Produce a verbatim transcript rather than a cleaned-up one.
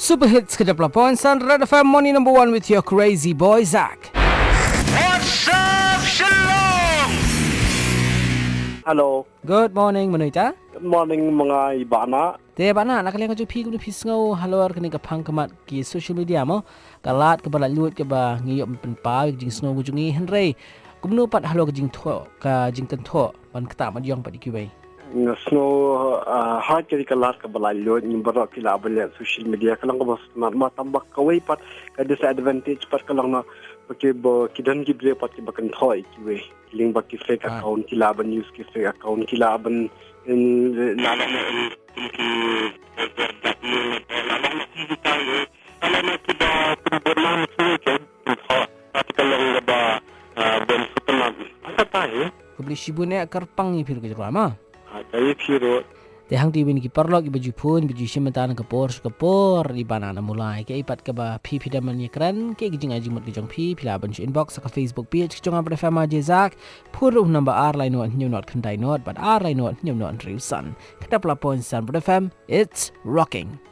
Super hits ke dua puluh San Red F M Morning number one with your crazy boy Zach. What's up, Shalom? Hello. Good morning Manuita. Good morning mga ibana. Te bana nak kalian kaju pi gunu pisngau halor kini kapang kamat ki social media mo. Kalat ke balat lut ke ba ngiyop pen pa jing snow gujungi Henry. Kumnu pat halo ke jing tho ka jing ten tho ban kata ma diong pat ki wei. Snow hard jadi kelas ke balalio ni berok kila balik social media kalang ke bos ma tambah kawai pat ke disadvantage pat kalang na pakai bo kidan gibre pat ki bakan thoi ki we link baki fake account kila ban use ki fake account kila ban la la Kubli shibune karpang ni phir ke jama. Saya phiro Te hang ti win ki parlok i baju pun baju simatan ke por ke por di banana mulai ke ipat ke ba pi pi daman ni kran ke gijing aji mut gijong pi pila ban inbox ka Facebook page ke jonga F M Jezak pur number r line not new not kandai not but r line not new not riusan kita pla point san F M it's rocking.